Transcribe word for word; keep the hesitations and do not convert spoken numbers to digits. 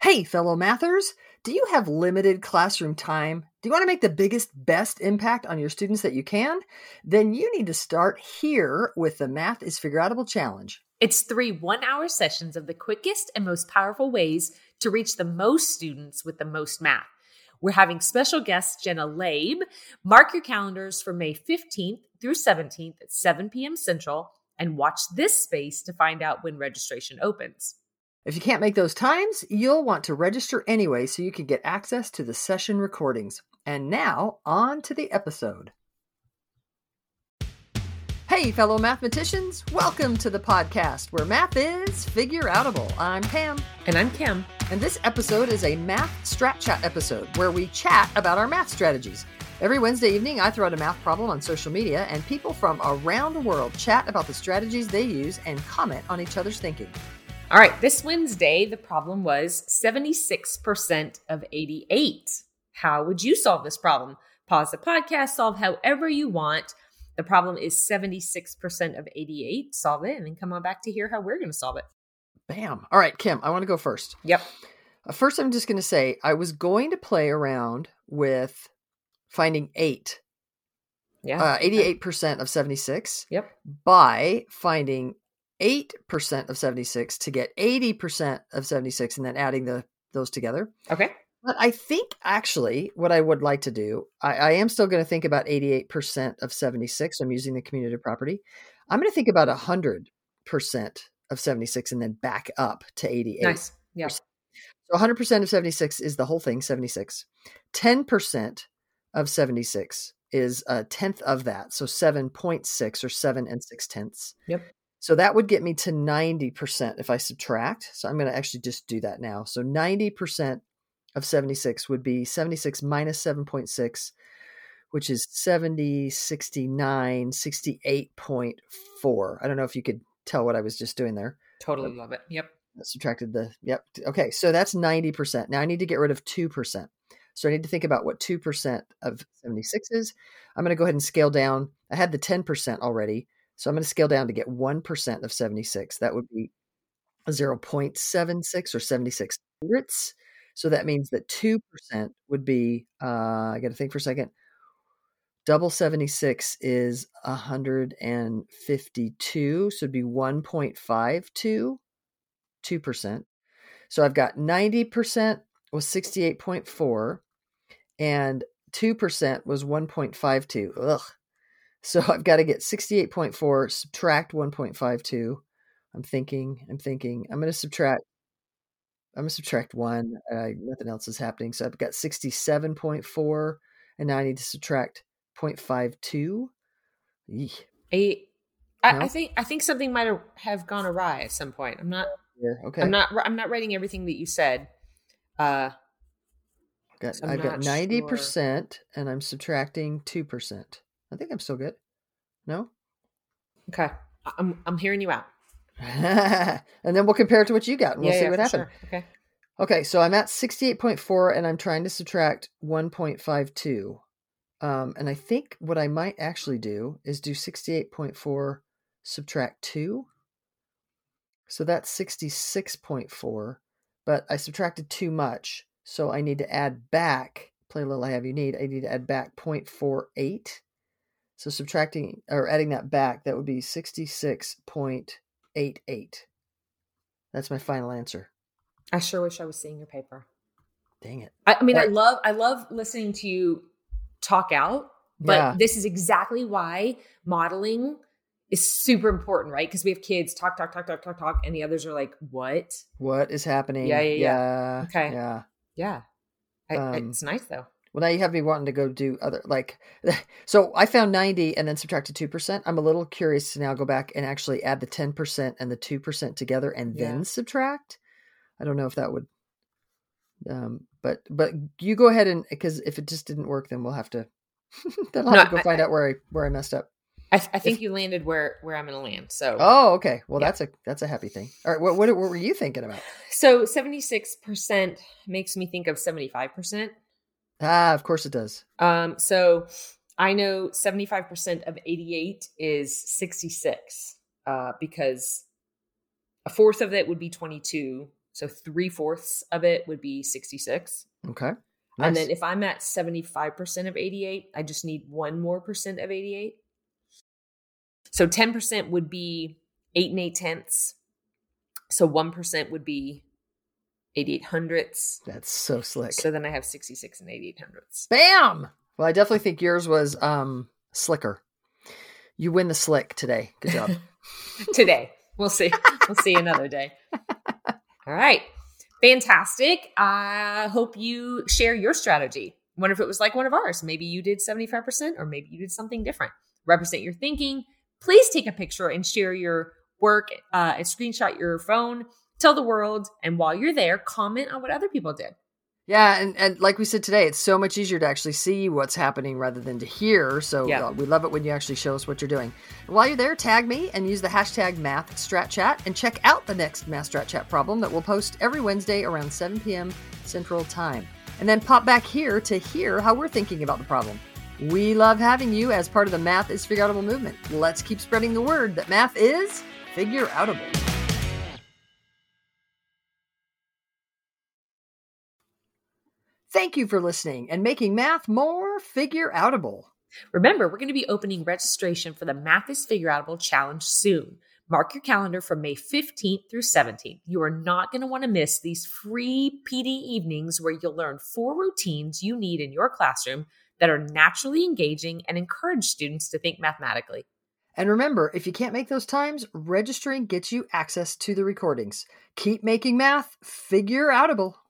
Hey, fellow mathers, do you have limited classroom time? Do you want to make the biggest, best impact on your students that you can? Then you need to start here with the Math is Figureoutable Challenge. It's three one-hour sessions of the quickest and most powerful ways to reach the most students with the most math. We're having special guest Jenna Laib. Mark your calendars for May fifteenth through seventeenth at seven p.m. Central and watch this space to find out when registration opens. If you can't make those times, you'll want to register anyway so you can get access to the session recordings. And now, on to the episode. Hey, fellow mathematicians, welcome to the podcast where math is figureoutable. I'm Pam. And I'm Kim. And this episode is a Math Strat Chat episode where we chat about our math strategies. Every Wednesday evening, I throw out a math problem on social media, and people from around the world chat about the strategies they use and comment on each other's thinking. All right, this Wednesday, the problem was seventy-six percent of eighty-eight. How would you solve this problem? Pause the podcast, solve however you want. The problem is seventy-six percent of eighty-eight. Solve it, and then come on back to hear how we're going to solve it. Bam. All right, Kim, I want to go first. Yep. Uh, first, I'm just going to say I was going to play around with finding eight. Yeah. Uh, eighty-eight percent of seventy-six. Yep. By finding eight percent of seventy-six to get eighty percent of seventy-six and then adding the those together. Okay. But I think actually what I would like to do, I, I am still going to think about eighty-eight percent of seventy-six. I'm using the commutative property. I'm going to think about one hundred percent of seventy-six and then back up to eighty-eight. Nice. Yeah. So one hundred percent of seventy-six is the whole thing, seventy-six. ten percent of seventy-six is a tenth of that. So seven point six or seven and six tenths. Yep. So that would get me to ninety percent if I subtract. So I'm going to actually just do that now. So ninety percent of seventy-six would be seventy-six minus seven point six, which is seventy, sixty-nine, sixty-eight point four. I don't know if you could tell what I was just doing there. Totally love it. Yep. I subtracted the, yep. Okay. So that's ninety percent. Now I need to get rid of two percent. So I need to think about what two percent of seventy-six is. I'm going to go ahead and scale down. I had the ten percent already. So I'm going to scale down to get one percent of seventy-six. That would be zero point seven six or seventy-six hundredths. So that means that two percent would be, uh, I got to think for a second. Double seventy-six is one hundred fifty-two. So it'd be one point five two, two percent. So I've got ninety percent was sixty-eight point four and two percent was one point five two. Ugh. So I've got to get sixty-eight point four, subtract one point five two. I'm thinking, I'm thinking, I'm going to subtract, I'm going to subtract one. Uh, nothing else is happening. So I've got sixty-seven point four, and now I need to subtract zero point five two. Eek. A, I, No? I think I think something might have gone awry at some point. I'm not. Here, okay. I'm not. I'm not writing everything that you said. Uh, got, so I've got not ninety sure. percent, and I'm subtracting two percent. I think I'm still good. No? Okay. I'm I'm hearing you out. And then we'll compare it to what you got, and we'll yeah, see yeah, what for happened. Sure. Okay. Okay, so I'm at sixty-eight point four, and I'm trying to subtract one point five two. Um, and I think what I might actually do is do sixty-eight point four, subtract two. So that's sixty-six point four, but I subtracted too much. So I need to add back, play a little I have you need, I need to add back zero point four eight. So subtracting or adding that back, that would be sixty-six point eight eight. That's my final answer. I sure wish I was seeing your paper. Dang it. I, I mean, Right. I love I love listening to you talk out, but Yeah. this is exactly why modeling is super important, right? Because we have kids talk, talk, talk, talk, talk, talk, and the others are like, "What? What is happening? Yeah, yeah, yeah. yeah Okay. Yeah. Yeah, I, I- Um, it's nice though." Well, now you have me wanting to go do other, like, so I found ninety and then subtracted two percent. I'm a little curious to now go back and actually add the ten percent and the two percent together and then Yeah. subtract. I don't know if that would, um, but, but you go ahead and, because if it just didn't work, then we'll have to, then I'll No, have to go I- find I- out where I, where I messed up. I, I think you landed where where I'm going to land. So, Oh, okay. Well, Yeah. that's a, that's a happy thing. All right. What, what, what were you thinking about? so seventy-six percent makes me think of seventy-five percent. Ah, of course it does. Um, so I know seventy-five percent of eighty-eight is sixty-six, uh, because a fourth of it would be twenty-two. So three fourths of it would be sixty-six. Okay. Nice. And then if I'm at seventy-five percent of eighty-eight, I just need one more percent of eighty-eight. So ten percent would be eight and eight tenths. So one percent would be eighty-eight hundredths. That's so slick. So then I have sixty-six and eighty-eight hundredths. Bam! Well, I definitely think yours was um, slicker. You win the slick today. Good job. Today. We'll see. We'll see another day. All right. Fantastic. I hope you share your strategy. Wonder if it was like one of ours. Maybe you did seventy-five percent or maybe you did something different. Represent your thinking. Please take a picture and share your work uh, and screenshot your phone. Tell the world. And while you're there, comment on what other people did. Yeah. And, and like we said today, it's so much easier to actually see what's happening rather than to hear. So Yeah. uh, we love it when you actually show us what you're doing. And while you're there, tag me and use the hashtag MathStratChat and check out the next MathStratChat problem that we'll post every Wednesday around seven p.m. Central Time. And then pop back here to hear how we're thinking about the problem. We love having you as part of the Math is Figureoutable movement. Let's keep spreading the word that math is figureoutable. Thank you for listening and making math more figureoutable. Remember, we're going to be opening registration for the Math is Figureoutable Challenge soon. Mark your calendar from May fifteenth through seventeenth. You are not going to want to miss these free P D evenings where you'll learn four routines you need in your classroom that are naturally engaging and encourage students to think mathematically. And remember, if you can't make those times, registering gets you access to the recordings. Keep making math figureoutable.